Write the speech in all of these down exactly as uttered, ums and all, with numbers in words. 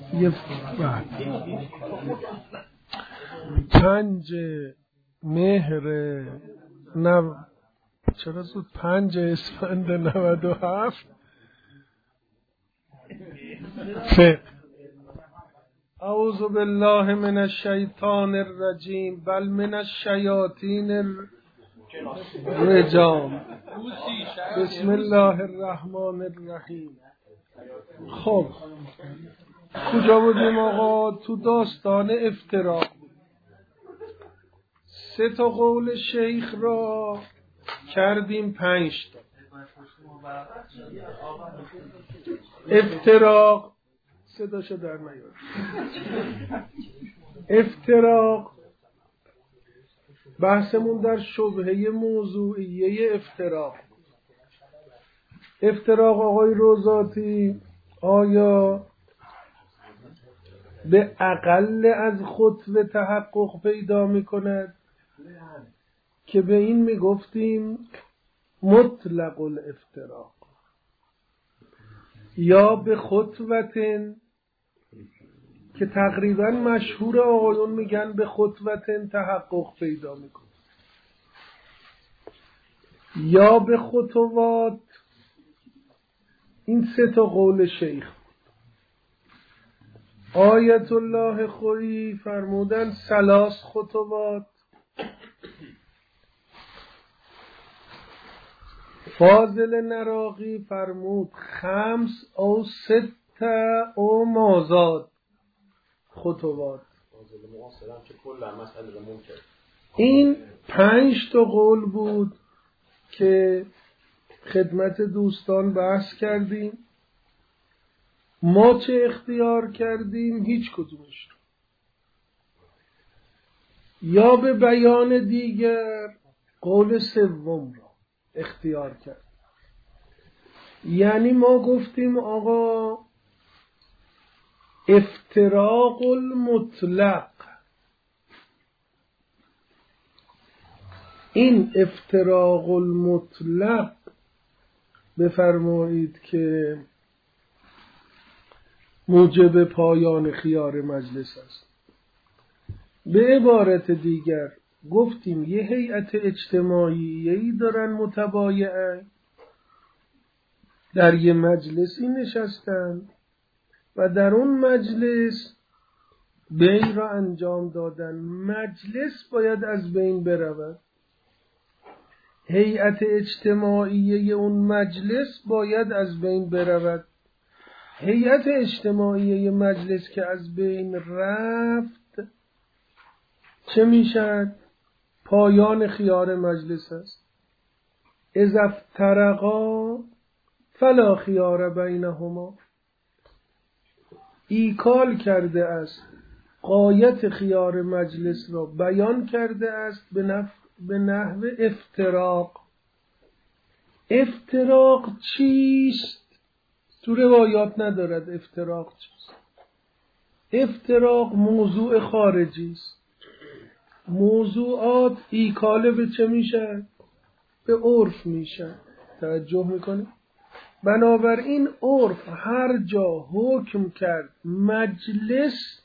یه پنج مهر نو چرا زود پنج اسفند نود و هفت فقه. اعوذ بالله من الشیطان الرجیم بل من الشیاطین الرجام. بسم الله الرحمن الرحیم. خب کجا بودیم آقا؟ تو داستان افتراق. سه تا قول شیخ را کردیم پنج تا. افتراق صداشو در نیار. افتراق بحثمون در شبهه موضوعیه افتراق. افتراق آقای روزاتی آیا به اقل از خطوه تحقق پیدا می کند که به این می گفتیم مطلق الافتراق، یا به خطوتن که تقریبا مشهور آقایون میگن به خطوتن تحقق پیدا می کند، یا به خطوات. این سه تا قول شیخ. آیت الله خویی فرمودن سلاس خطوات. فاضل نراقی فرمود خمس او ست او مازاد خطوات. این پنج تا قول بود که خدمت دوستان بحث کردیم. ما چه اختیار کردیم؟ هیچ کدومش. یا به بیان دیگر قول سوم را اختیار کرد. یعنی ما گفتیم آقا افتراق المطلق، این افتراق المطلق بفرمایید که موجب پایان خیار مجلس است. به عبارت دیگر گفتیم یه هیئت اجتماعی دارن متبایعن، در یه مجلسی نشستن و در اون مجلس بیع را انجام دادن. مجلس باید از بین برود. هیئت اجتماعی اون مجلس باید از بین برود. هیئت اجتماعی مجلس که از بین رفت چه میشد؟ پایان خیار مجلس است. اذا افترقا فلا خیار بینهما. ایکال کرده است، غایت خیار مجلس را بیان کرده است به نحو به نحو افتراق. افتراق چیست؟ تو روایات ندارد افتراق چیست. افتراق موضوع خارجی است. موضوعات ایکاله به چه میشه؟ به عرف میشه. توجه میکنه؟ بنابراین عرف هر جا حکم کرد مجلس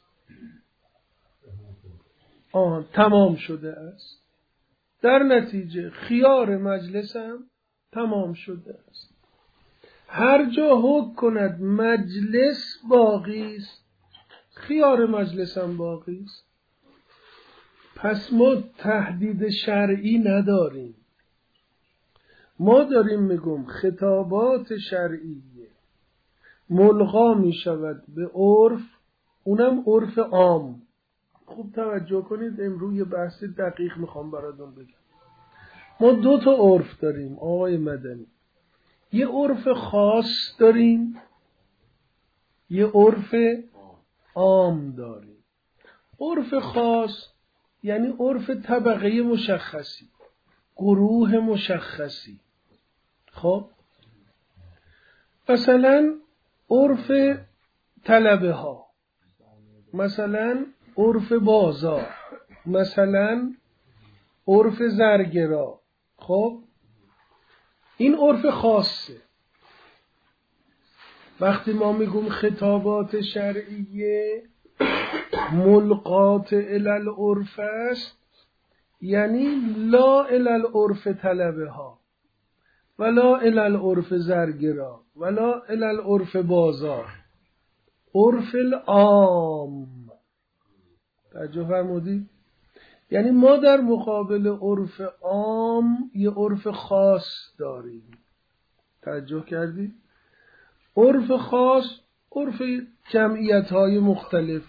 آن تمام شده است، در نتیجه خیار مجلس هم تمام شده است. هر جا حکم کند مجلس باقی است، خیار مجلس هم باقی است. پس ما تهدید شرعی نداریم. ما داریم میگم خطابات شرعیه ملغا می شود به عرف، اونم عرف عام. خوب توجه کنید، امروز یه بحث دقیق میخوام براتون بگم. ما دو تا عرف داریم آقای مدنی. یه عرف خاص داریم، یه عرف عام داریم. عرف خاص یعنی عرف طبقه مشخصی، گروه مشخصی. خب مثلا عرف طلبه ها، مثلا عرف بازار، مثلا عرف زرگرا. خب این عرف خاصه وقتی ما میگیم خطابات شرعیه ملقات الی العرف است، یعنی لا الی العرف طلبه ها ولا الی العرف زرگرا ولا الی العرف بازار، عرف العام. توجه فرمودید؟ یعنی ما در مقابل عرف عام یه عرف خاص داریم. توجه کردید؟ عرف خاص عرف جمعیت های مختلف.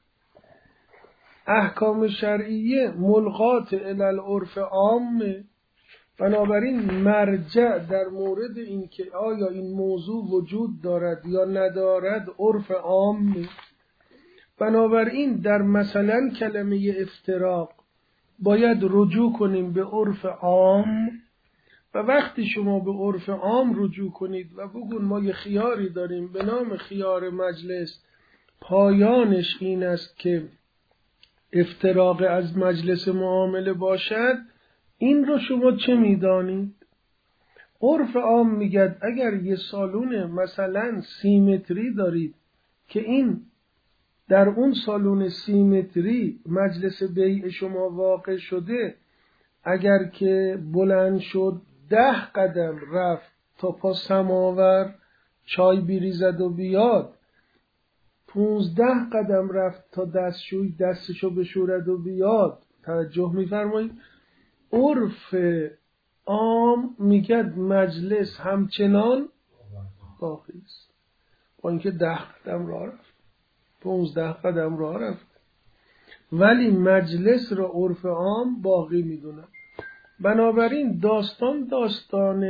احکام شرعیه ملغات الی العرف عامه، بنابراین مرجع در مورد این که آیا این موضوع وجود دارد یا ندارد عرف عامه. بنابراین در مثلا کلمه افتراق باید رجوع کنیم به عرف عام، و وقتی شما به عرف عام رجوع کنید و بگون ما یه خیاری داریم به نام خیار مجلس، پایانش این است که افتراق از مجلس معامله باشد، این رو شما چه میدانید؟ عرف عام میگه اگر یه سالون مثلا سیمتری دارید که این در اون سالون سیمتری مجلس بیع شما واقع شده، اگر که بلند شد ده قدم رفت تا پا سماور چای بریزد و بیاد، پونزده قدم رفت تا دستشوی دستشو بشورد و بیاد. توجه میفرمایید؟ عرف عام میگه مجلس همچنان باقی است، با اینکه ده قدم راه رفت، پونزده قدم راه رفت، ولی مجلس را عرف عام باقی میدونن. بنابراین داستان داستان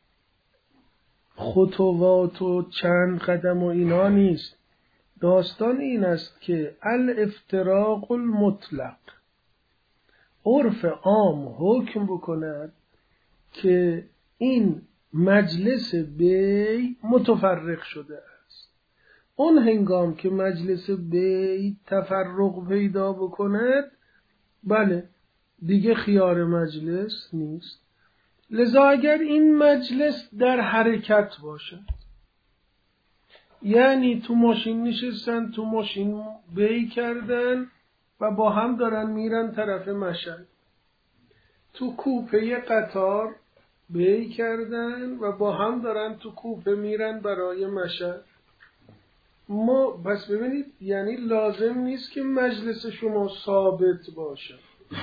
خطوات و چند قدم و اینا نیست. داستان این است که الافتراق المطلق، عرف عام حکم بکند که این مجلس بی متفرق شده است. اون هنگام که مجلس بی تفرق پیدا بکند، بله دیگه خیار مجلس نیست. لذا اگر این مجلس در حرکت باشد، یعنی تو ماشین نشستن، تو ماشین بی کردن و با هم دارن میرن طرف مشهد، تو کوپه قطار بی کردن و با هم دارن تو کوپه میرن برای مشهد، ما بس ببینید یعنی لازم نیست که مجلس شما ثابت باشه،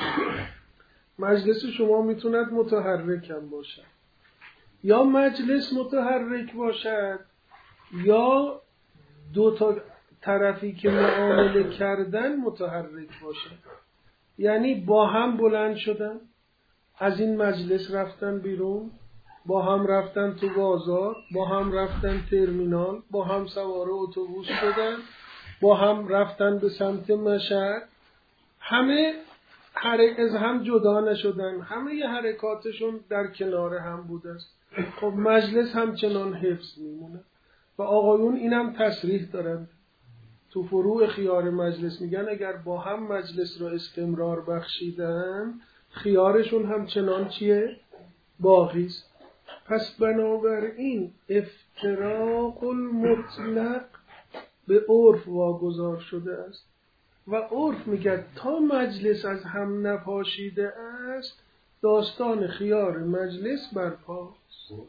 مجلس شما میتوند متحرک هم باشد، یا مجلس متحرک باشد یا دو تا طرفی که معامله کردن متحرک باشد. یعنی با هم بلند شدن، از این مجلس رفتن بیرون، با هم رفتن تو بازار، با هم رفتن ترمینال، با هم سوار اتوبوس شدن، با هم رفتن به سمت مشهد، همه از هم جدا نشدن، همه ی حرکاتشون در کنار هم بوده است. خب مجلس همچنان حفظ میمونه. و آقایون اینم تصریح دارن تو فروع خیار مجلس، میگن اگر با هم مجلس را استمرار بخشیدن خیارشون همچنان چیه؟ باقی است. پس بنابراین افتراق المطلق به عرف واگذار شده است و عرف میگه تا مجلس از هم نپاشیده است داستان خیار مجلس برپاست.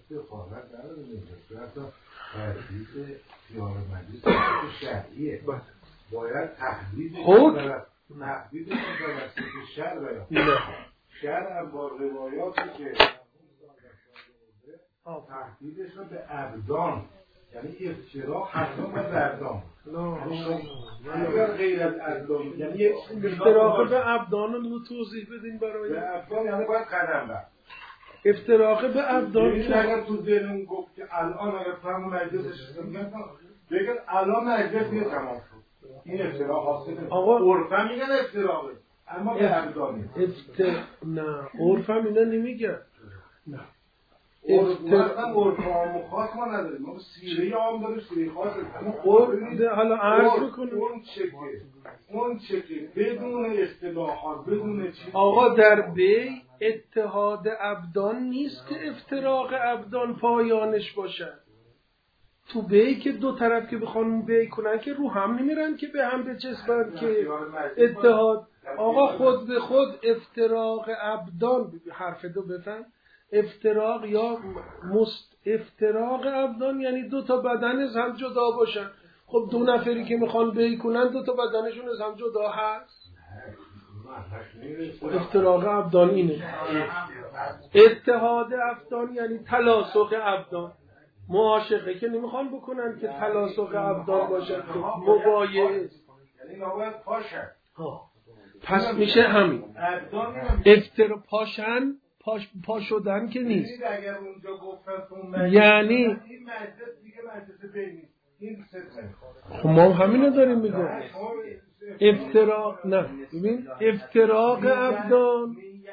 تحدید خیار مجلس شرعیه، باید تحدید تحدید توسط شرع بیان. شرع با روایاتی که تحدیدش رو به ابدان، یعنی افتراق حتما به ابدان، اگر غیر از ابدان یعنی افتراق به ابدان رو توضیح بدین برای به ابدان یعنی باید قدم رفت. افتراق به ابدان که اگر تو دلون گفت که الان اگر فهم مجلسش میگن بگن الان مجلس نیست تمام شد، این افتراق حاصله. آقا عرفا میگن افتراقه اما به ابدان افتر نه عرفا اینا نمیگن. نه افتراق عرف عام و خاص ما نداریم، ما سیره عام داریم، سیره خاص داریم. حالا عرض میکنم اون چکه اون چکه بدون اصطلاحات بدون چیز. آقا در بی اتحاد ابدان نیست که افتراق ابدان پایانش باشد. تو بی که دو طرف که بخوان بی کنن که رو هم نمیرن که به هم بچسبن که اتحاد. آقا خود به خود افتراق ابدان، حرف دو بفهم، افتراق یا مست افتراق ابدان یعنی دو تا بدن از هم جدا باشن. خب دو نفری که میخوان بی کنن دو تا بدنشون از هم جدا هست. افتراق ابدان اینه. اتحاد ابدان یعنی تلاصق ابدان. معاشقه که نمیخوان بکنن که تلاصق ابدان باشن، مبایعه است. یعنی نباید پاشن. پس میشه همین افترا پاشن پاش پا شدن که نیست. اگر اونجا گفتن یعنی این مجلس دیگه مجلس بی نیست. این سه خب ما همینو داریم میگیم. افتراق نه ببین افتراق ابدان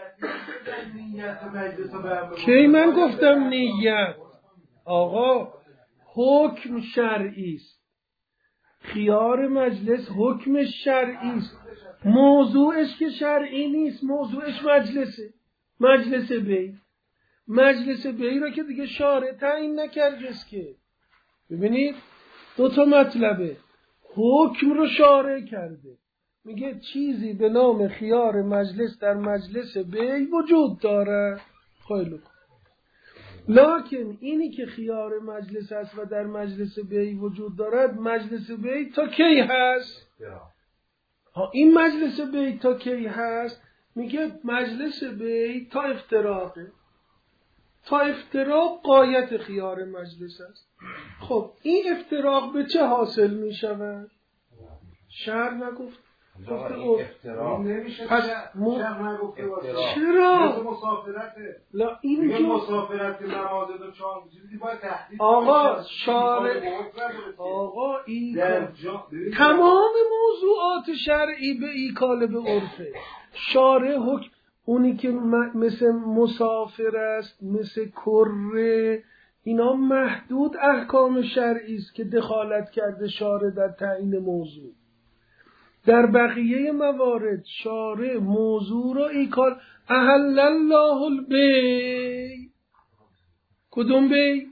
کی من گفتم نیت؟ آقا حکم شرعی است. خیار مجلس حکم شرعی است. موضوعش که شرعی نیست، موضوعش مجلسه. مجلس بی مجلس بی را که دیگه شارع تعیین نکرده است که. ببینید دو تا مطلبه. حکم رو شارع کرده، میگه چیزی به نام خیار مجلس در مجلس بی وجود داره. خیلی لکن اینی که خیار مجلس است و در مجلس بی وجود دارد، مجلس بی تا کی هست؟ ها این مجلس بی تا کی هست؟ میگه مجلس بی تا افتراقه. تا افتراق غایت خیار مجلس است. خب این افتراق به چه حاصل میشود؟ شرع نگفت. گفته افتراق نمیشه. پس مو... چرا؟ مسافرته. لا این که مسافرت نماز دو چهار چیزی باید تهدید. آقا شارع آقا این تمام موضوعات شرعی به این کالب عرفه. شارع حکم اونی که مثل مسافر است، مثل کره، اینا محدود احکام شرعی است که دخالت کرده شارع در تعیین موضوع. در بقیه موارد شارع موضوع را ایکال احل الله البی. کدوم بی؟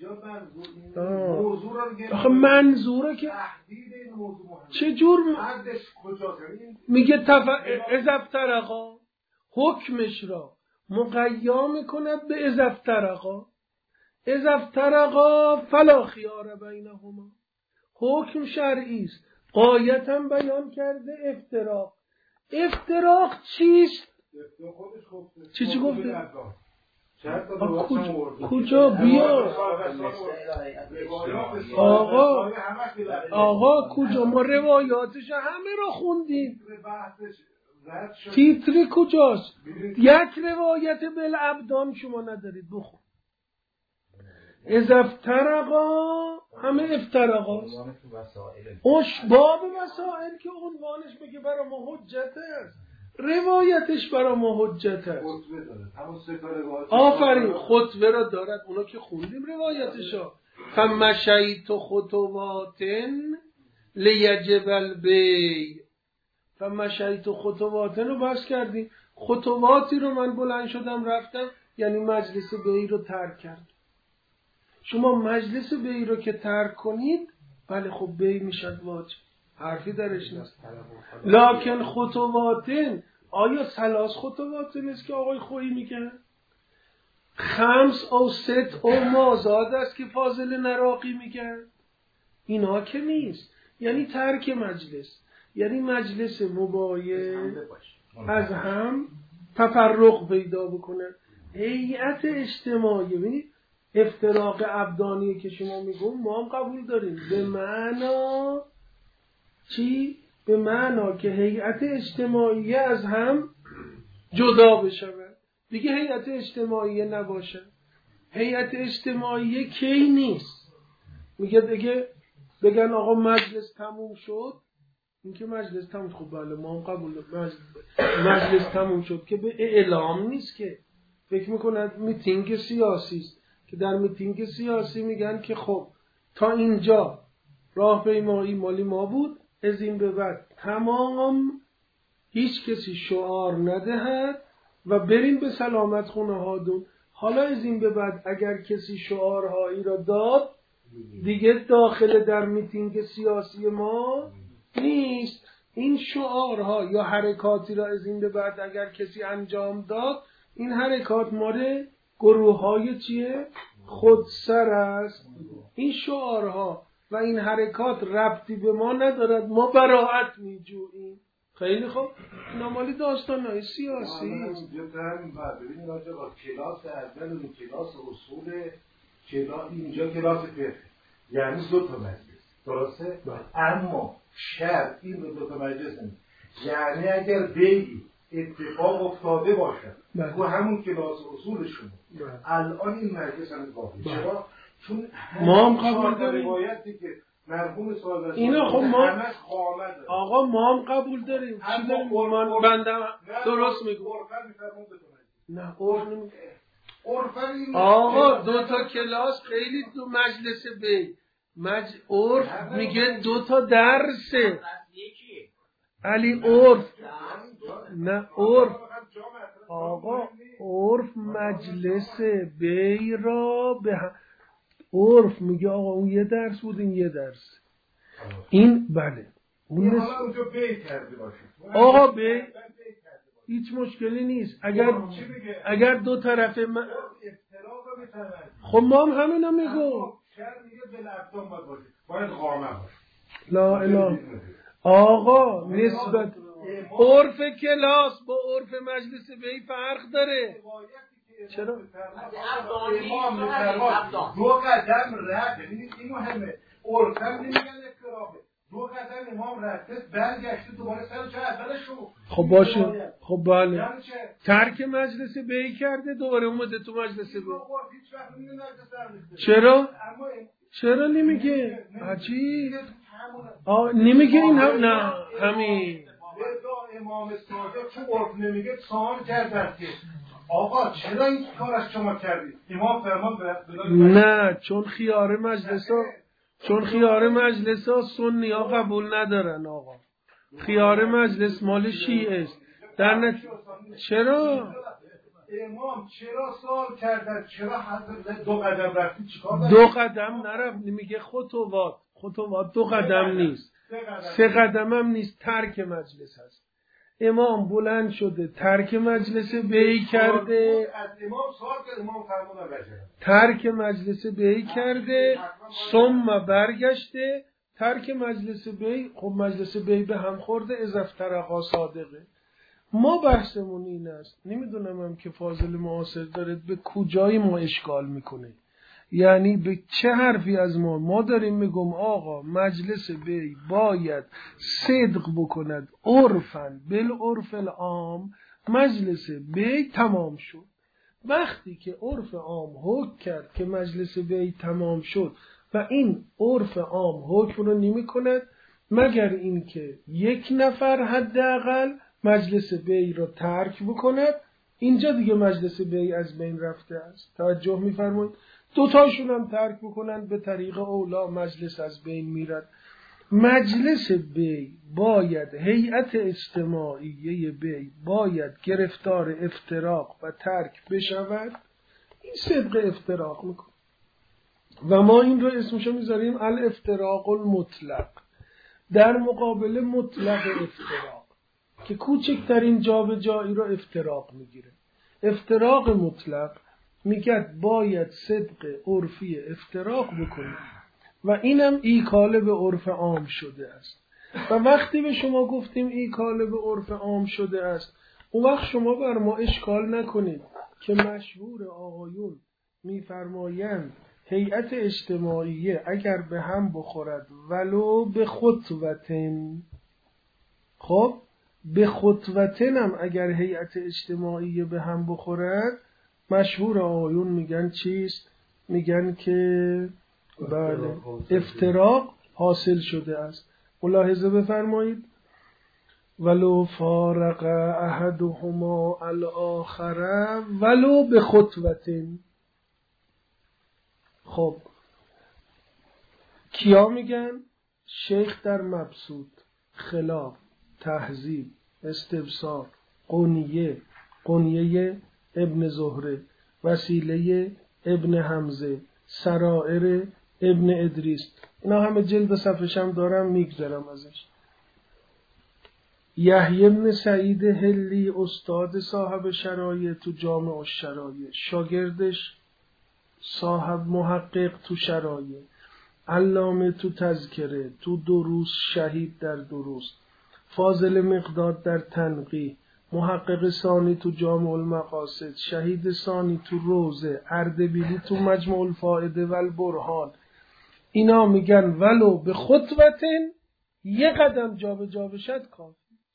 موضوع را آخه منظوره که چجور میگه تف... اذافترقا حکمش را مقیم میکند به اذافترقا. اذافترقا فلا خیار بینهما. حکم شرعی است، غایتا بیان کرده افتراق. افتراق چیست؟ چی چی گفته؟ کجا بیا آقا آقا کجا؟ ما روایاتش همه را خوندیم. تیتری کجاست؟ یک روایت بالابدان شما ندارید بخون. اذا افترقا همه افترقا اش باب مسائل که عنوانش بگه برای ما حجت است، روایتش برای ما حجت است. آفرین خطبه را دارد، اونا که خوندیم روایتشا. فمشیت خطواتن لیجب البی. فمشیت خطواتن رو بحث کردیم. خطواتی رو من بلند شدم رفتم یعنی مجلس بی رو ترک کرد. شما مجلس بی رو که ترک کنید بله خب بی میشد واجب، حرفی درش نیست. لکن خطواتن، آیا سلاس خطواتن است که آقای خویی میگن؟ خمس او ست او مازاد است که فاضل نراقی میگن؟ اینا که نیست. یعنی ترک مجلس، یعنی مجلس مبایع از هم تفرق پیدا بکنن. هیئت اجتماعی، ببینید افتراق ابدانی که شما میگون ما هم قبول داریم. به معنا چی؟ به معنا که هیئت اجتماعی از هم جدا بشود، دیگه هیئت اجتماعی نباشه. هیئت اجتماعی کی نیست؟ میگه دیگه بگن آقا مجلس تموم شد. این که مجلس تموم شد بله ما هم قبول داریم. مجلس تموم شد که به اعلام نیست که. فکر میکنن میتینگ سیاسی است که در میتینگ سیاسی میگن که خب تا اینجا راهپیمایی مالی ما بود، از این به بعد تمام هیچ کسی شعار ندهد و بریم به سلامت خونه هادون. حالا از این به بعد اگر کسی شعارهایی را داد دیگه داخل در میتینگ سیاسی ما نیست. این شعارها یا حرکاتی را از این به بعد اگر کسی انجام داد، این حرکات ماره گروه های چیه؟ خودسر است. این شعارها و این حرکات ربطی به ما ندارد، ما براعت میجوییم. خیلی خوب، نمالی داستان های سیاسی است. ببینید راجع با کلاس اول و کلاس اصول کلاس اینجا کلاس فقه، یعنی دو تا مجلس، درسته؟ اما شر این دو, دو تا مجلس نیست. یعنی اگر بیعی اتفاق افتاده باشد تو همون کلاس اصولشون، الان این مجلس هم باقی. چرا؟ چون ما هم قبول داریم روایتی که مرحوم سال اینا. خب ما آقا ما هم قبول داریم. چی داریم؟ ما بنده درست میگم. نه عرف آقا دو تا کلاس خیلی دو مجلس بی مج... عرف میگه دو تا درسه علی. عرف نه عرف آقا عرف مجلس بی را به عرف میگه آقا اون یه درس بود این یه درس این بله اون نس... آقا بی هیچ مشکلی نیست. اگر اگر دو طرفه م... خب ما هم همینو میگو. لا اله آقا نسبت عرف کلاس با عرف مجلس بی فرق داره. چرا؟ امام دو قدم رفت. ببینید این مهمه. عرف هم نمیگن اقترابه. دو قدم امام رفته برگشته دوباره سر جای اولش رو. خب باشه. خب بله. ترک مجلس بی کرده دوباره اومده تو مجلس بی. چرا؟ چرا نمیگه؟ عجیب. آه نمیگه این هم نه همین. امام صادق چون عرف نمیگه سوال کردن که آقا چرا این کار از شما کردید؟ امام فرمان نه چون خیار مجلس ها چون خیار مجلس ها سنی ها قبول ندارن آقا. خیار مجلس مال شیعه است. در نت... چرا؟ امام چرا سوال کردن؟ چرا حضرت دو قدم رفتی چیکار داشت؟ دو قدم نرفت. نمیگه خطوات. خطوات دو قدم نیست. سه قدم هم نیست. ترک مجلس هست. امام بلند شده ترک مجلس بی کرده. از امام سوال کرد امام فرمودن رجب. ترک مجلس بی کرده ثم برگشته ترک مجلس بی. خب مجلس بی به هم خورده اضافترقا صادقه. ما بحثمون این است. نمیدونم هم که فاضل معاصر داره به کجای ما اشکال میکنه. یعنی به چه حرفی از ما ما داریم میگم آقا مجلس بی باید صدق بکند عرفاً بالعرف العام. مجلس بی تمام شد. وقتی که عرف عام حکم کرد که مجلس بی تمام شد و این عرف عام حکم رو نمی کند مگر اینکه یک نفر حداقل مجلس بی رو ترک بکند، اینجا دیگه مجلس بی از بین رفته است. توجه می‌فرمایید؟ دو تاشون هم ترک بکنن به طریق اولا مجلس از بین میرد. مجلس بی باید هیئت اجتماعیه بی باید گرفتار افتراق و ترک بشود. این صدق افتراق میکنه و ما این رو اسمشو میذاریم الافتراق المطلق در مقابل مطلق افتراق که کوچکترین جا به جایی رو افتراق میگیره. افتراق مطلق میگه باید صدق عرفی افتراق بکنه و اینم ایکاله به عرف عام شده است. و وقتی به شما گفتیم ایکاله به عرف عام شده است اون وقت شما بر ما اشکال نکنید که مشهور آقایون میفرمایند هیئت اجتماعیه اگر به هم بخورد ولو به خطوتن، خب به خطوتن هم اگر هیئت اجتماعیه به هم بخورد مشهور آقایون میگن چیست؟ میگن که بله افتراق حاصل شده است. ملاحظه بفرمایید ولو فارق احدهما الاخر ولو به خطوتن. خب کیا میگن؟ شیخ در مبسوط، خلاف، تهذیب، استبصار، قنیه، قنیه ابن زهره، وسیله ابن حمزه، سرائر ابن ادریس، اینا همه جلد صفحش هم دارم میگذرم ازش. یحیی ابن سعید هلی استاد صاحب شرایع تو جامع الشرایع، شاگردش صاحب محقق تو شرایع، علامه تو تذکره، تو دروس شهید در دروس، فاضل مقداد در تنقیح، محقق ثانی تو جامع المقاصد، شهید ثانی تو روزه، اردبیلی تو مجموع الفائده و البرهان. اینا میگن ولو به خطوتن یه قدم جا به جا بشد کافی.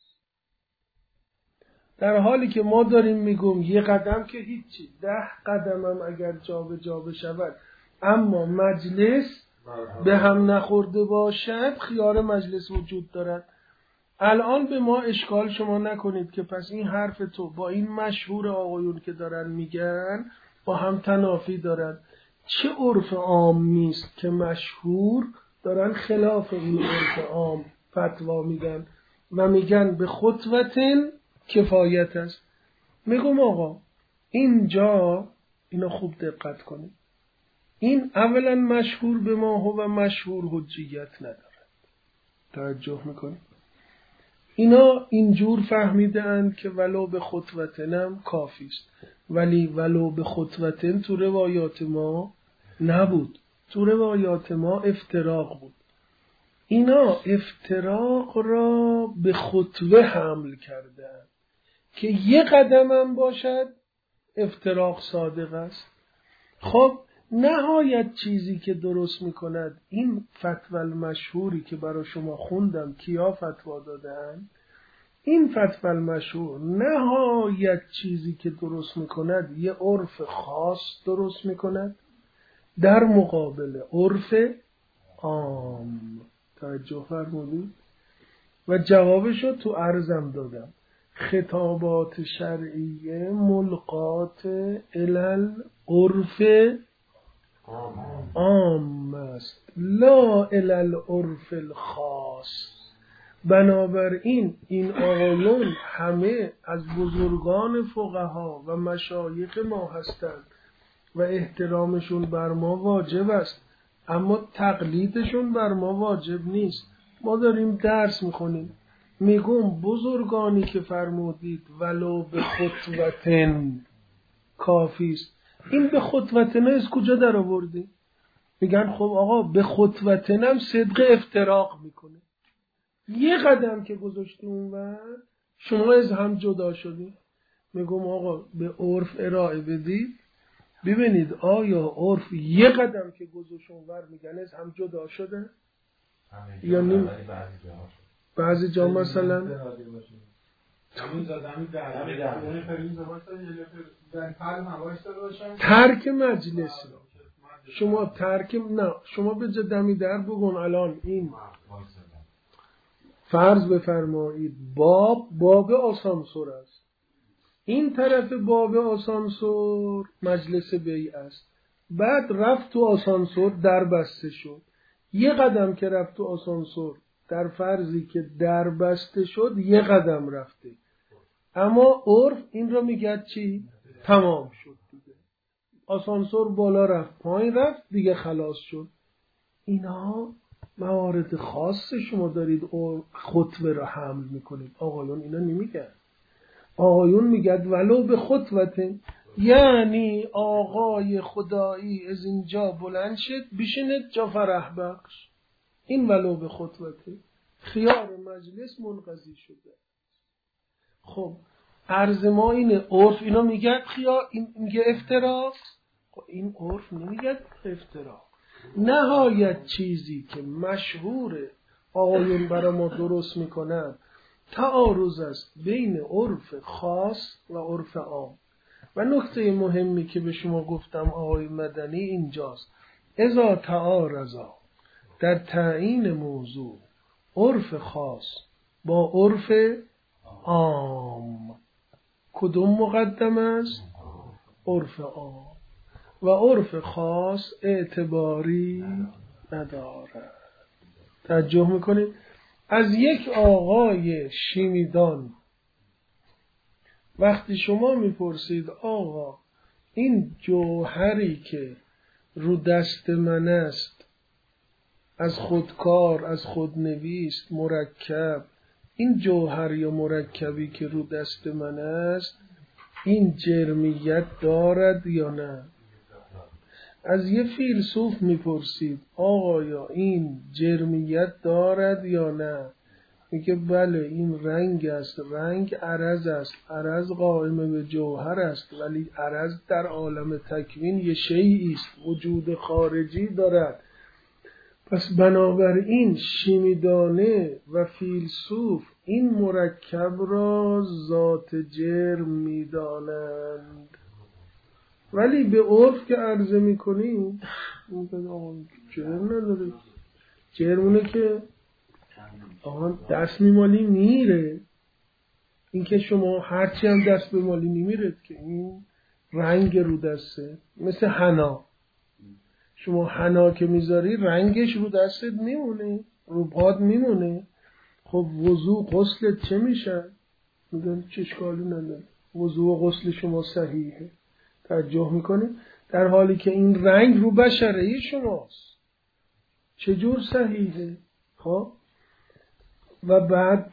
در حالی که ما داریم میگم یه قدم که هیچی، ده قدم هم اگر جا به جا بشود اما مجلس به هم نخورده باشد خیار مجلس وجود دارد. الان به ما اشکال شما نکنید که پس این حرف تو با این مشهور آقایون که دارن میگن با هم تنافی دارد. چه عرف عامی است که مشهور دارن خلاف این عرف عام فتوا میگن و میگن به خطوتن کفایت است. میگم آقا اینجا اینا خوب دقت کنید، این اولا مشهور به ما و مشهور حجیت ندارد. توجه میکنید؟ اینا اینجور فهمیدند که ولو به خطوتنم کافی است، ولی ولو به خطوتن تو روایات ما نبود، تو روایات ما افتراق بود. اینا افتراق را به خطوه حمل کردند که یه قدم هم باشد افتراق صادق است. خب نهایت چیزی که درست میکند این فتوی المشهوری که برای شما خوندم کیا فتوا دادن، این فتوی المشهور نهایت چیزی که درست میکند یه عرف خاص درست میکند در مقابل عرف عام. توجه فرمودید؟ و جوابشو تو عرضم دادم. خطابات شرعیه ملقات علل عرف عام است، لا علل عرف الخاص. بنابراین این آقایون همه از بزرگان فقها و مشایخ ما هستند و احترامشون بر ما واجب است، اما تقلیدشون بر ما واجب نیست. ما داریم درس میخونیم، میگم بزرگانی که فرمودید ولو به خطوتن کافی است، این به خطوتن از کجا در آوردی؟ میگن خب آقا به خطوتن هم صدق افتراق میکنه، یه قدم که گذاشتی اونور شما از هم جدا شدی. میگم آقا به عرف ارائه بدید، ببینید آیا عرف یه قدم که گذاشت اونور میگن از هم جدا شده یا نیم؟ بعضی جا مثلا ترک مجلس را شما ترک نه شما به جدمی در بگون. الان این فرض بفرمایید باب باب آسانسور است، این طرف باب آسانسور مجلس بیع است، بعد رفت تو آسانسور در بسته شد، یه قدم که رفت تو آسانسور در فرضی که در بسته شد یه قدم رفته، اما عرف این رو میگه چی؟ تمام شد دیگه، آسانسور بالا رفت پایین رفت دیگه خلاص شد. اینا موارد خاص شما دارید خطوه را حمل میکنید، آقایون اینا نمیگن. آقایون میگد ولو به خطوته، یعنی آقای خدایی از اینجا بلند شد بشینید جا فرح بخش، این ولو به خطوته خیار مجلس منقضی شده. خب عرض ما اینه، عرف اینا میگه خیار، این میگه افتراق. خب این عرف نمیگه افتراق. نهایت چیزی که مشهور آقایون برای ما درست میکنن تعارض است بین عرف خاص و عرف عام. و نکته مهمی که به شما گفتم آقای مدنی اینجاست، اذا تعارضا در تعیین موضوع عرف خاص با عرف عام، کدوم مقدم است؟ عرف عام. و عرف خاص اعتباری ندارد. توجه میکنید؟ از یک آقای شیمیدان وقتی شما میپرسید آقا این جوهری که رو دست من است از خودکار، از خودنویس، مرکب، این جوهر یا مرکبی که رو دست من است این جرمیت دارد یا نه؟ از یه فیلسوف میپرسید آقایا این جرمیت دارد یا نه؟ میگه بله این رنگ است، رنگ عرض است، عرض قائم به جوهر است، ولی عرض در عالم تکوین یه شیئی است، وجود خارجی دارد. پس بنابراین شیمیدانه و فیلسوف این مرکب را ذات جرم میدانند، ولی به عرف که عرضه میکنیم جرم نداره. جرمونه که آن دست میمالی میره، این که شما هرچی هم دست بمالی نمیره که این رنگ رو دسته. مثل حنا، شما حنا که میذاری رنگش رو دستت میمونه، رو پاد میمونه. خب وضو غسلت چه میشه؟ میگن چه اشکالی نداره، وضو و غسل شما صحیحه. توجه میکنید؟ در حالی که این رنگ رو بشره شماست، چجور صحیحه؟ خب و بعد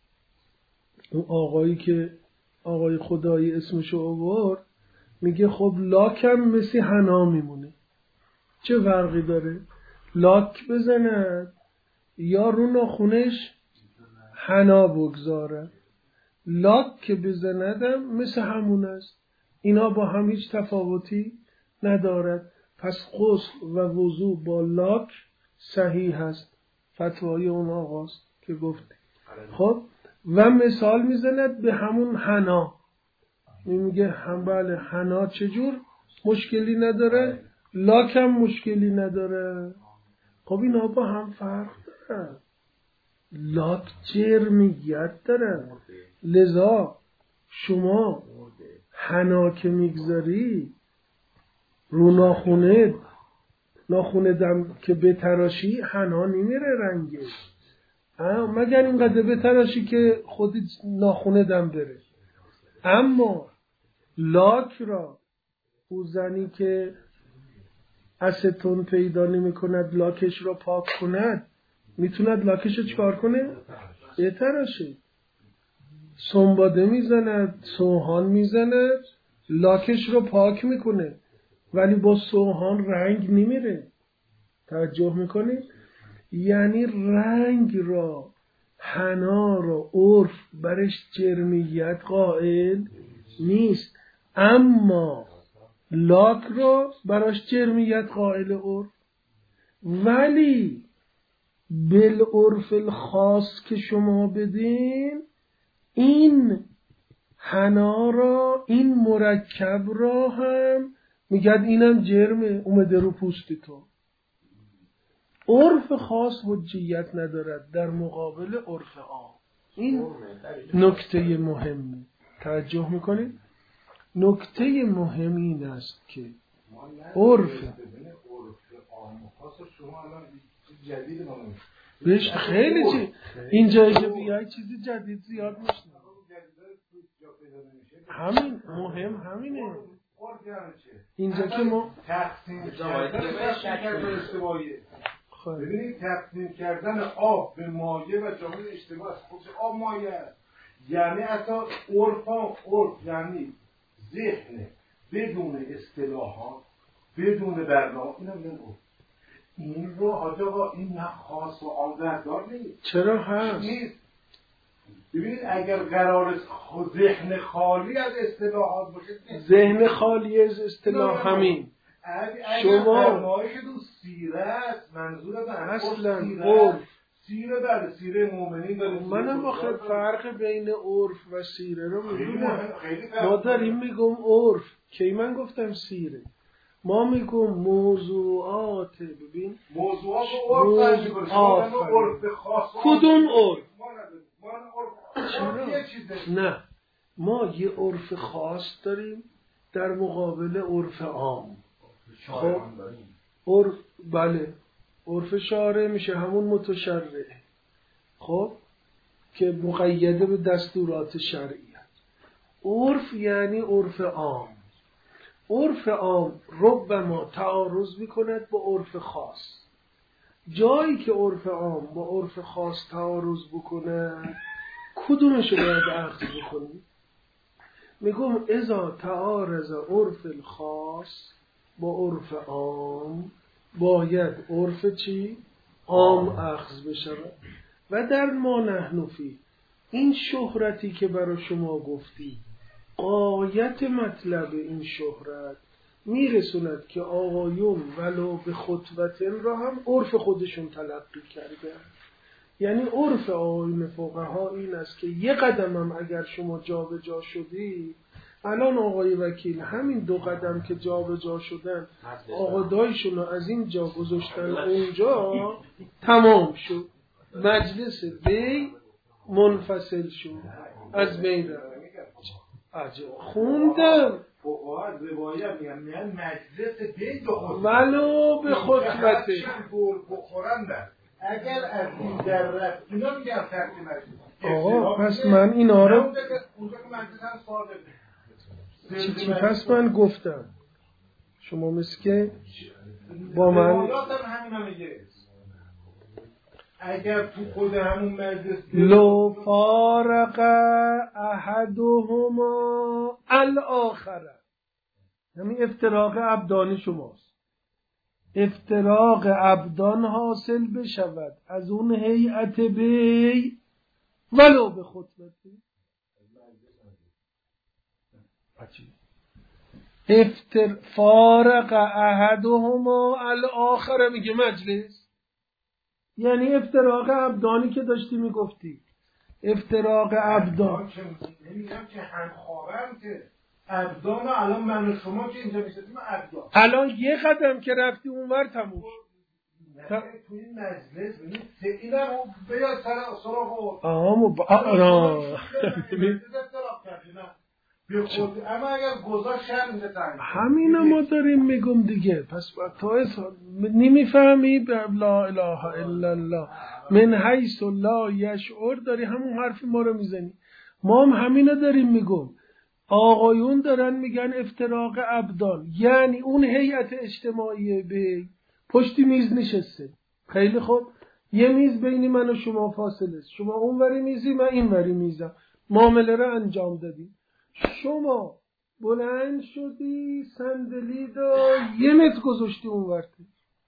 اون آقایی که آقای خدایی اسمشو آورد میگه خب لاکم مثل حنا میمونه. چه فرقی داره؟ لاک بزند یا رو ناخونش حنا بگذاره؟ لاک که بزندم مثل همون است، اینا با هم هیچ تفاوتی ندارد. پس غسل و وضو با لاک صحیح هست، فتوای اون آقاست که گفته. خب و مثال میزند به همون حنا، میگه هم بله حنا چجور مشکلی نداره، لاک هم مشکلی نداره. خب اینا با هم فرق دارن، لاک جرمیت داره. لذا شما حنا که میگذاری رو ناخونه، ناخونه دم که بتراشی حنا نمیره رنگش، مگر اینقدر بتراشی که خودی ناخونه دم بره. اما لاک را او زنی که استون پیدا نمی کند لاکش را پاک کند، میتوند لاکش رو چکار کنه؟ بتراشه. سنباده میزند، سوهان میزند، لاکش رو پاک میکنه، ولی با سوهان رنگ نمیره. توجه میکنید؟ یعنی رنگ را، حنا را عرف برش جرمیت قائل نیست، اما لاک را براش جرمیت قائل عرف. ولی بالعرف الخاص که شما بدین این حنا را، این مرکب را هم میگد اینم جرمه اومده رو پوست تو. عرف خاص حجیت ندارد در مقابل عرف عام. این نکته مهمه. توجه میکنید؟ نکته مهم این است که عرف بهش خیلی چی اینجایی که بیای چیزی جدید زیاد میشنه. همین مهم همینه. اینجا که ما تقسیم کردن اشتباهیه. ببینید تقسیم کردن آب به مایع و جامد اشتباه است. خودش آب مایع است. یعنی اصلا عرف عرف یعنی ذهن بدون اصطلاحات، بدون برنامه. اینا میگن عرف. این رو حاج آقا این نه خاص و عام دردار نیست. چرا هست؟ نیست. ببینید اگر قرار ذهن خالی از اصطلاحات باشه، ذهن خالی از اصطلاح همین شما فرمایش دو سیره است، منظور از اصلا عرف سیره در سیره مومنین داره. منم آخه فرق بین عرف و سیره رو میدونم. ما داریم میگم عرف، کی من گفتم سیره؟ ما میگم موضوعات. ببین موضوعات و عرف عرف خاص. کدوم عرف؟ چرا؟ نه ما یه عرف خاص داریم در مقابل عرف عام. خب عرف بله عرف شارع میشه همون متشرع، خب که مقیده به دستورات شرعیه. عرف یعنی عرف عام. عرف عام ربما تعارض میکند با عرف خاص. جایی که عرف عام با عرف خاص تعارض بکنه کدومشو باید اخذ بکنیم؟ میگم اذا تعارض عرف الخاص با عرف عام باید عرف چی؟ عام اخذ بشود. و در ما نحن فی این شهرتی که برای شما گفتی غایت مطلب این شهرت میرسوند که آقایون ولو به خطبتن را هم عرف خودشون تلقی کردن. یعنی عرف آقایون فقها این است که یه قدم هم اگر شما جا به جا شدی، الان آقای وکیل همین دو قدم که جا به جا شدن آقادایشون رو از این جا گذاشتن اونجا تمام شد، مجلس بی منفصل شد، از بین رفت. عجب خوندم فقها روایت میگن میگن مجلس بی دو خود ولو به خطبته بخورن. اگر از این در رفت اینا میگن فرق مجلس. آقا پس من اینا رو اونجا که مجلس هم صادر چی چی پس من گفتم شما مثل که با من روایات هم همین هم میگه اگر تو خود همون مجلس لو فارق احدهما الاخر، همین افتراق ابدان شماست، افتراق ابدان حاصل بشود از اون هیئت بی ولو به خطبته. افتر فارق احدهما الاخر میگه مجلس، یعنی افتراق ابدانی که داشتی میگفتی، افتراق ابدان نمیگم که همخوابم که ابدان الان من و شما که اینجا میشتیم ابدان الان یه قدم که رفتی اونور تموم نه تو این مجلس این هم بیاد سراغ آها مو آه اما اگر گذاشت هم تنگ همین ما داریم میگم دیگه. پس تو نمیفهمی لا اله الا الله من حیث لا یشعر داری همون حرف ما رو میزنی. ما هم همینو داریم میگم. آقایون دارن میگن افتراق ابدان، یعنی اون هیئت اجتماعی به پشتی میز نشسته. خیلی خوب، یه میز بین من و شما فاصله است، شما اون وری میزی من این وری میزم، معامله رو انجام دادیم. شما بلند شدی صندلی دا یه متر گذاشتی اون ورته،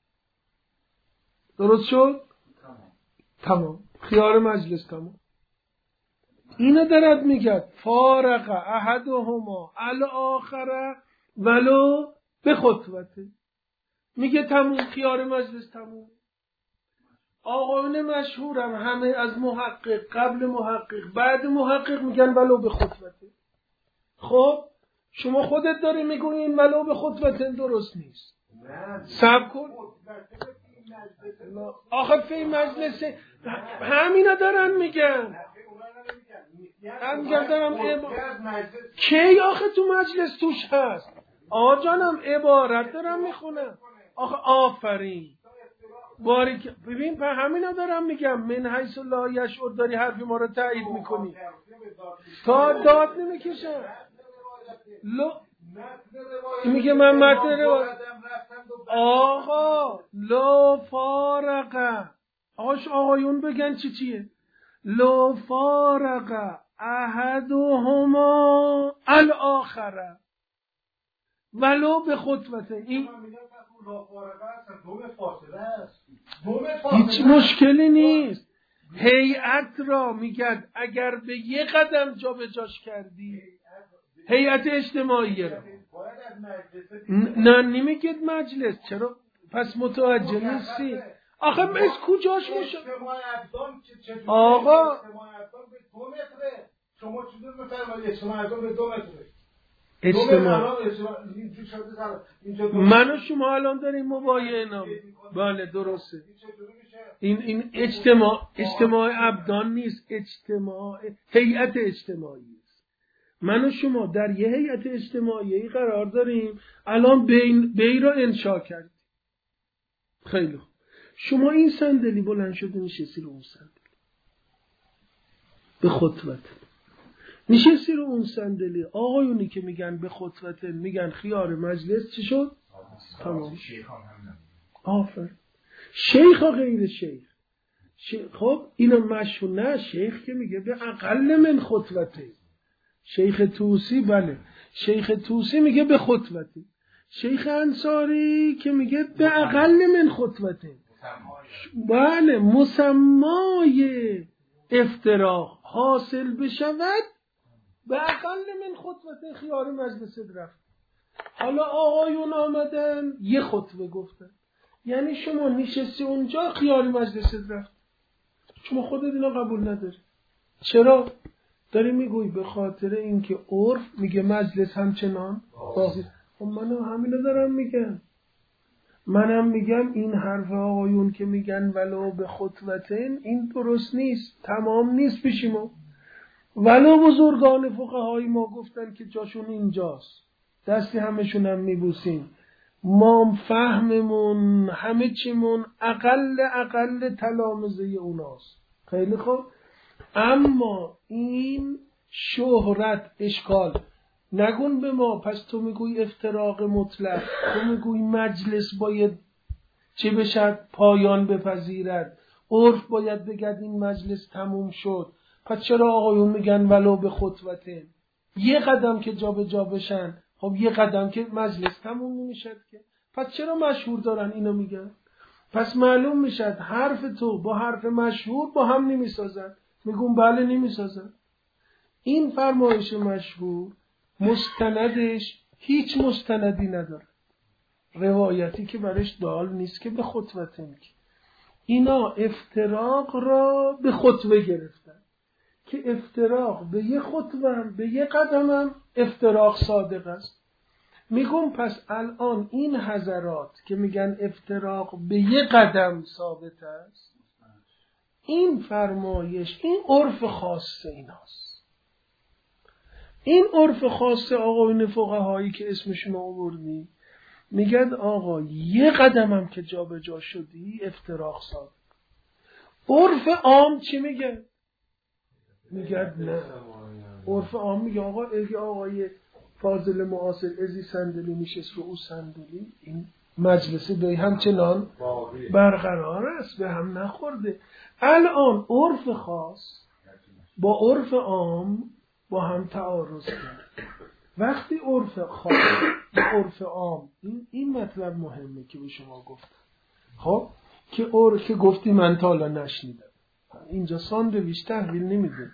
درست شد؟ تمام، خیار مجلس تمام. اینو دارد میگه فارق احدهما الاخر ولو به خطبته، میگه تموم، خیار مجلس تموم. آقایون مشهورم همه از محقق، قبل محقق، بعد محقق میگن ولو به خطبته. خب شما خودت داری میگوی این ولو به خطبته درست نیست. صبر کن آخه فی مجلس همینا دارن میگن هم گردم کی آخه تو مجلس توش هست. آقا جانم عبارت دارم میخونم. آخه آفرین باریک. ببین به همینا دارم میگم من حیث لا یشعر داری حرف ما رو تایید میکنی تا داد نمیکشم. لو میگه من متن روایت آقا لو فارقه آقاش آقایون بگن چی چیه. لو فارقه احدهما الاخر ولو به خطبته. این هیچ مشکلی نیست. هیئت را میگن اگر به یه قدم جا به جاش کردی هیئت اجتماعی را نه نمیگید مجلس. چرا پس متوجه نیستی؟ آخه از کجاش میشه آقا شما چطور بفرمایید اجتماع به دو متره اجتماع من و شما الان داریم مبایعه نام. بله درسته. این این اجتماع اجتماع ابدان نیست، اجتماع هیئت اجتماعی است. من و شما در یه هیئت اجتماعی قرار داریم. الان بین بی رو انشا کردیم. خیلی خوب. شما این صندلی بلند شده نشستی رو اون صندلی به خطبت نشستی رو اون صندلی. آقایونی که میگن به خطبت میگن خیار مجلس چی شد؟ تمام. آفر. شیخ و غیر شیخ. خب اینا مشهور نه، شیخ که میگه به اقل من خطوته. شیخ توسی بله، شیخ توسی میگه به خطوته. شیخ انصاری که میگه به اقل من خطوته. بله، مسمای افتراق حاصل بشود به اقل من خطوته خیار مجلس رفت. حالا آقایون آمدن یه خطوه گفتن، یعنی شما نشستی اونجا خیار مجلس رفت، شما خودت اینا قبول نداری. چرا؟ داری میگوی به خاطر اینکه عرف میگه مجلس همچنان باقی. خب منم همینو دارم میگم، منم میگم این حرف آقایون که میگن ولو به خطوتین این درست نیست، تمام نیست پیش ما. ولو بزرگان فقهای ما گفتن که جاشون اینجاست، دستی همشون هم میبوسیم، ما فهممون همه چیمون اقل اقل تلامذه اوناست. خیلی خوب، اما این شهرت اشکال نگون به ما. پس تو میگوی افتراق مطلق، تو میگوی مجلس باید چه بشد؟ پایان بپذیرد، عرف باید بگد این مجلس تموم شد. پس چرا آقایون میگن ولو به خطوته؟ یه قدم که جا به جا بشن، خب یه قدم که مجلس تموم نمیشد که. پس چرا مشهور دارن اینو میگن؟ پس معلوم میشد حرف تو با حرف مشهور با هم نمیسازن. میگون بله نمیسازن. این فرمایش مشهور مستندش هیچ مستندی نداره، روایتی که برش دال نیست که به خطوته میگه. اینا افتراق را به خطوه گرفتن که افتراق به یه خطوه به یه قدمم افتراق صادق است. میگم پس الان این حضرات که میگن افتراق به یه قدم ثابت است، این فرمایش این عرف خاص ایناست. این عرف خاص آقایون فقهایی که اسمشون آوردی میگن آقا یه قدمم که جا به جا شدی افتراق صادق. عرف عام چی میگه؟ میگه نه. عرف عام میگه آقا اگه آقای فاضل معاصر ازی صندلی نشست رو او صندلی، این مجلس به همچنان برقرار است، به هم نخورده. الان عرف خاص با عرف عام با هم تعارض کرد. وقتی عرف خاص با عرف عام، این این مطلب مهمه که به شما گفتم. خب که عرف که گفتی من تا حالا نشنیدم. اینجا ساندویچ تحویل نمیده.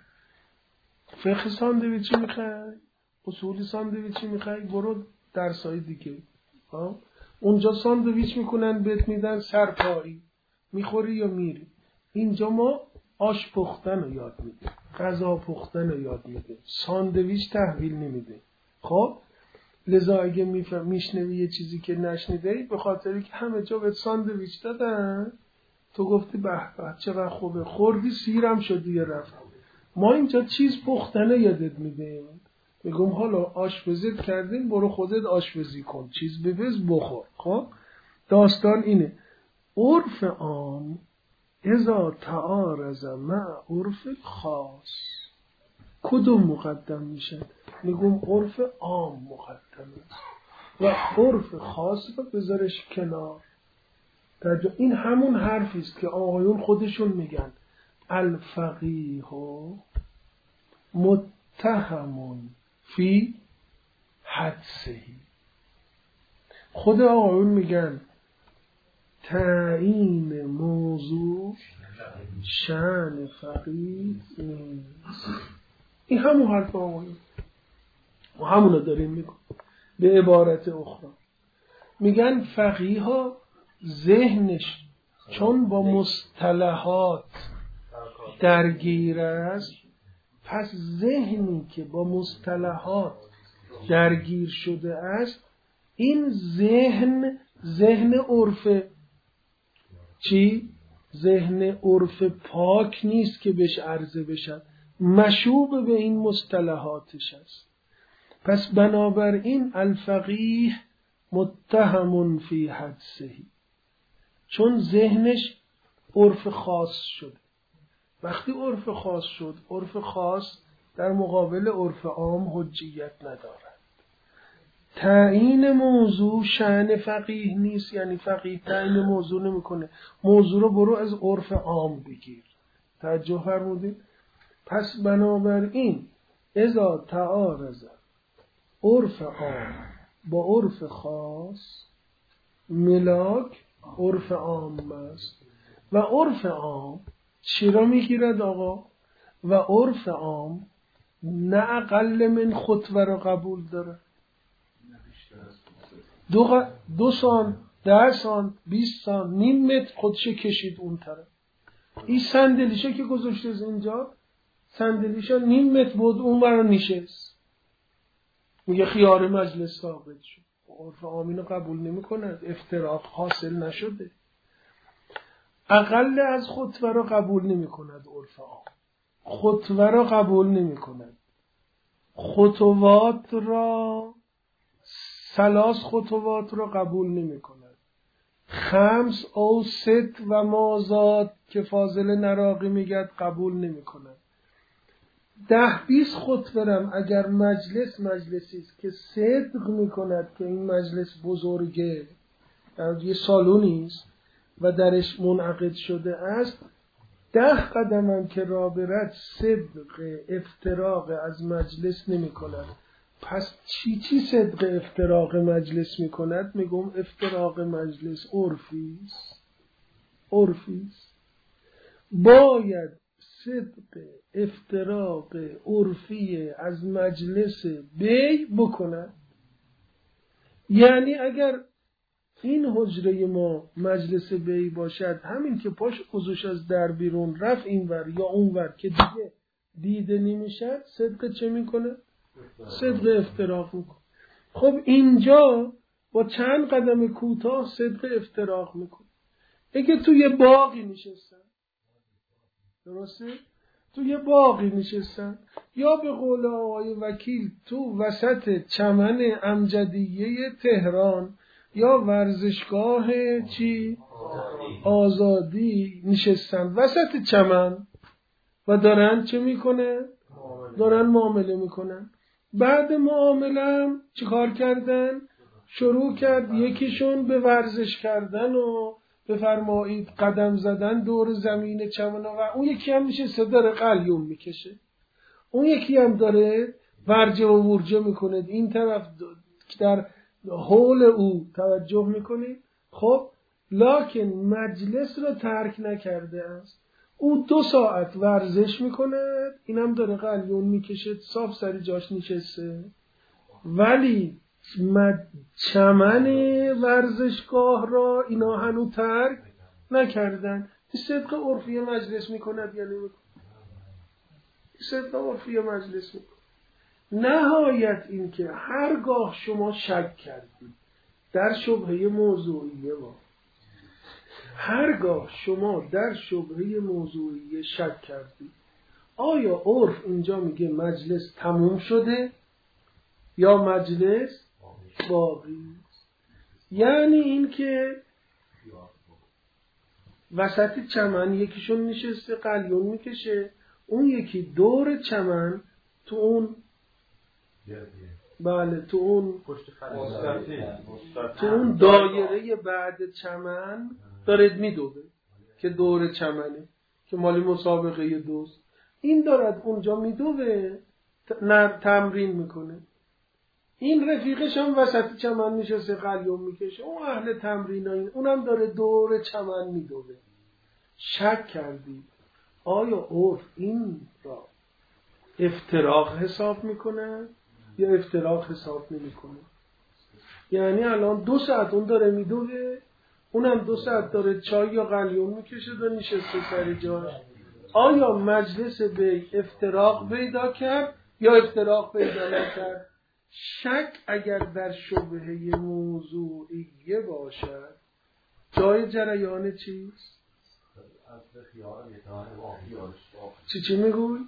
فقه ساندویچی میخوای، اصولی ساندویچی میخوای، برو درسای دیگه. ها اونجا ساندویچ میکنن بهت میدن سرپایی، میخوری یا میری. اینجا ما آش پختن رو یاد میده، غذا پختن رو یاد میده، ساندویچ تحویل نمیده. خب لذا اگه میشنوی یه چیزی که نشنیده، به خاطری که همه جا بهت ساندویچ دادن، تو گفتی به به چقدر خوبه، خوردی سیرم شدی یا رفت. ما اینجا چیز پختنه یادت میدیم، میگم حالا آشپزیت کردیم، برو خودت آشپزی کن، چیز بپز بخور. خب داستان اینه. عرف عام اذا تعارض مع عرف خاص کدوم مقدم میشه؟ میگم عرف عام مقدمه و عرف خاص رو بذارش کنار. این همون حرفی است که آقایون خودشون میگن الفقیه متهم فی حدسه. خود آقایون میگن تعیین موضوع شأن فقیه نیست. این همون حرف آقایون و همونو داریم میگن. به عبارت اخرى میگن فقیه ها ذهنش چون با مصطلحات درگیر است، پس ذهنی که با مصطلحات درگیر شده است، این ذهن ذهن عرف چی؟ ذهن عرف پاک نیست که بهش عرضه بشد، مشوب به این مصطلحاتش است. پس بنابراین الفقیه متهم فی حدسه، چون ذهنش عرف خاص شد. وقتی عرف خاص شد، عرف خاص در مقابل عرف عام حجیت ندارد. تعیین موضوع شأن فقیه نیست، یعنی فقیه تعیین موضوع نمیکنه. موضوع رو برو از عرف عام بگیر. توجه فرمودید؟ پس بنابراین اذا تعارض عرف عام با عرف خاص، ملاک عرف عام است و عرف عام چی را میگیرد آقا؟ و عرف عام نه اقل من خطوه را قبول داره. دو, غ... دو سان، ده سان، بیست سان، نیم متر خودشه کشید اون طرف. این صندلیشه که گذاشته از اینجا، صندلیشه نیم متر بود اون برا نشست. میگه خیار مجلس ثابت شد. عرف عام اینو قبول نمی کند، افتراق حاصل نشده. اقل از خطوه را قبول نمی کند عرف عام. خطوه را قبول نمی کند. خطوات را ثلاث خطوات را قبول نمی کند. خمس او ست و مازاد که فاضل نراقی میگد قبول نمی کند. ده بیست خطوه رم اگر مجلس مجلسی است که صدق می کند که این مجلس بزرگه، در یه سالونی است و درش منعقد شده است، ده قدم هم که را برد صدق افتراق از مجلس نمی کند. پس چی چی صدق افتراق مجلس می کند؟ میگم افتراق مجلس عرفی است. عرفی است. باید صدق افتراق عرفی از مجلس بی بکند. یعنی اگر این حجره ما مجلس بی باشد، همین که پاش خودش از در بیرون رفت اینور یا اونور که دیگه دیده نمیشد، صدق چه میکنه؟ صدق افتراق میکنه. خب اینجا با چند قدم کوتاه صدق افتراق میکنه. اگه توی باقی نشستن، درسته؟ توی باقی نشستن یا به قول آقای وکیل تو وسط چمن امجدیه تهران یا ورزشگاه چی؟ آزادی نشستن وسط چمن و دارن چه میکنه؟ دارن معامله میکنن. بعد معامله هم چی کار کردن؟ شروع کرد یکیشون به ورزش کردن و بفرمایید قدم زدن دور زمین چمن و اون یکی هم نشسته داره قلیون میکشه. اون یکی هم داره ورجه و ورجه میکنه. این طرف در حول او توجه میکنید. خب لکن مجلس رو ترک نکرده است. او دو ساعت ورزش میکنه، اینم داره قلیون میکشه، صاف سری جاش نشسته، ولی چمن ورزشگاه را اینا هنو ترک نکردن. این صدق عرفی مجلس میکند یا نمیکند؟ صدق عرفی مجلس میکند. نهایت این که هرگاه شما شک کردید در شبهه موضوعیه ما، هرگاه شما در شبهه موضوعیه شک کردید آیا عرف اینجا میگه مجلس تموم شده یا مجلس باقی؟ یعنی این که وسط چمن یکیشون نشسته قلیون میکشه، اون یکی دور چمن تو اون بله تو اون تو اون دایره بعد چمن دارد میدوه که دور چمنه که مالی مسابقه دوست، این دارد اونجا میدوه تمرین میکنه. این رفیقش هم وسط چمن نشسته قلیون میکشه، اون اهل تمرین ها، این اونم داره دور چمن میدوه. شک کردی آیا عرف این را افتراق حساب میکنه یا افتراق حساب نمیکنه؟ یعنی الان دو ساعت اون داره میدوه، اونم دو ساعت داره چای یا قلیون میکشه و نشسته سر جاش. آیا مجلس بی افتراق پیدا کرد یا افتراق پیدا نکرد؟ شک اگر در شبهه موضوعیه باشد جای جریان چیست؟ چی چی میگوی؟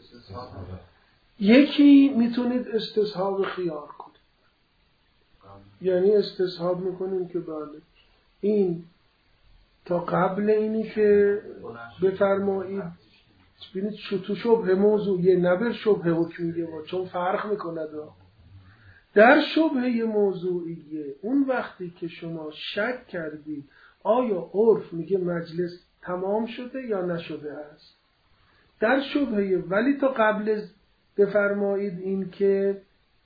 یکی میتونید استصحاب خیار کنید، یعنی استصحاب میکنیم که بله این تا قبل اینی که بفرمایید ببینید تو شبهه موضوعیه نبر شبهه حکمیه با چون فرق میکنه دا. در شبهه موضوعیه اون وقتی که شما شک کردید آیا عرف میگه مجلس تمام شده یا نشده است، در شبهه، ولی تا قبل از بفرمایید این که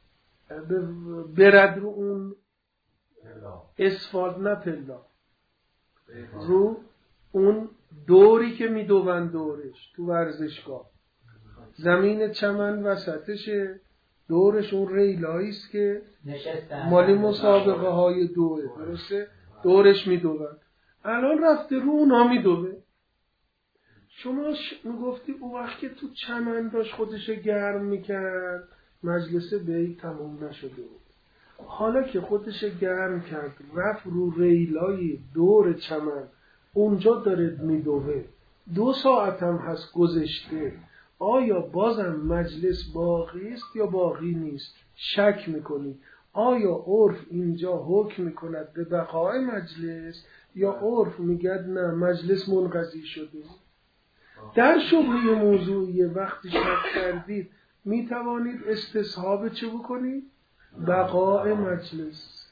برد رو اون اسفالت نه پلا، رو اون دوری که میدوون دورش تو ورزشگاه، زمین چمن وسطشه، دورش اون ریلاییست که مالی مسابقه های دوه، درسته؟ دورش میدوون. الان رفته رو اونا میدوه. شما ش... میگفتی اون وقت که تو چمن داشت خودش گرم میکرد مجلس بیع تمام نشده بود. حالا که خودش گرم کرد رفت رو ریلای دور چمن اونجا داره میدوه، دو ساعت هم هست گذشته، آیا بازم مجلس باقی است یا باقی نیست؟ شک میکنی آیا عرف اینجا حکم میکند به بقای مجلس یا عرف میگد نه مجلس منقضی شده؟ در شبهه موضوعی وقتی شک کردید میتوانید استصحاب چه بکنید؟ بقای مجلس،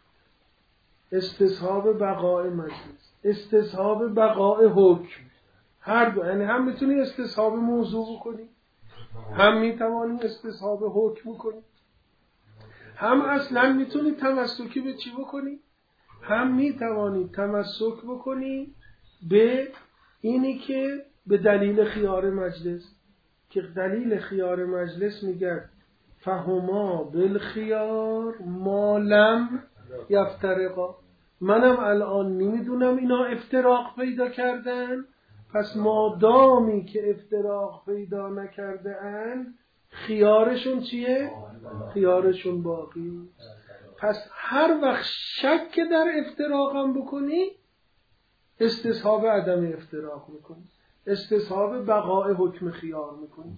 استصحاب بقای مجلس، استصحاب بقای حکم، هر دو. یعنی هم میتونی استصحاب موضوع بکنی، هم میتوانی استصحاب حکم بکنی، هم اصلا میتونی تمسکی به چی بکنی، هم میتوانی تمسک بکنی به اینی که به دلیل خیار مجلس، که دلیل خیار مجلس میگه فهما بالخیار ما لم یفترقا، منم الان نمیدونم اینا افتراق پیدا کردن، پس مادامی که افتراق پیدا نکرده ان خیارشون چیه؟ خیارشون باقی. پس هر وقت شک در افتراقم بکنی استصحاب عدم افتراق میکنی، استصحاب بقای حکم خیار میکنی.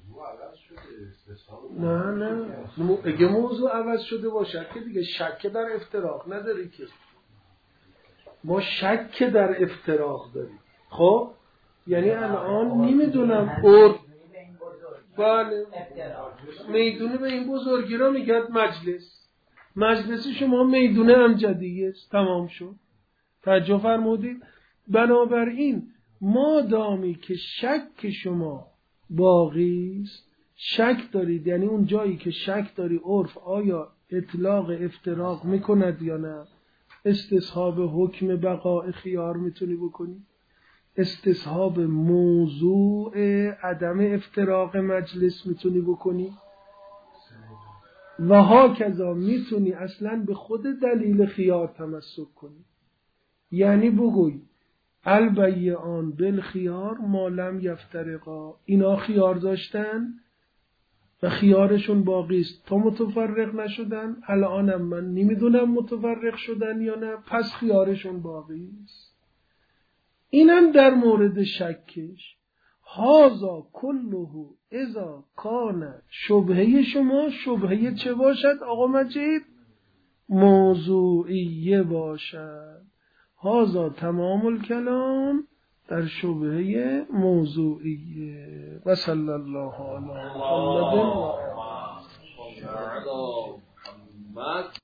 نه نه اگه موضوع عوض شده باشه که دیگه شک در افتراق نداری، که ما شک در افتراق داریم. خب یعنی الان نمیدونم عرف بله میدونه به این بزرگی را میگد مجلس، مجلس شما میدونه امجدیه است، تمام شد. توجه فرمودید؟ بنابراین مادامی که شک شما باقی است، شک دارید یعنی اون جایی که شک داری عرف آیا اطلاق افتراق میکند یا نه، استصحاب حکم بقاء خیار میتونی بکنی، استصحاب موضوع عدم افتراق مجلس میتونی بکنی، و ها کذا میتونی اصلا به خود دلیل خیار تمسک کنی. یعنی بگوی البیعان بالخیار ما لم یفترقا، اینا خیار داشتن و خیارشون باقی است تا متفرق نشدن، الانم من نمیدونم متفرق شدن یا نه، پس خیارشون باقی است. اینم در مورد شکش. هازا کله اذا کان شبهه شما شبهه چه باشد آقا مجید؟ موضوعیه باشد. هازا تمام الکلام در شبهه موضوعیه. و صلی الله علی محمد و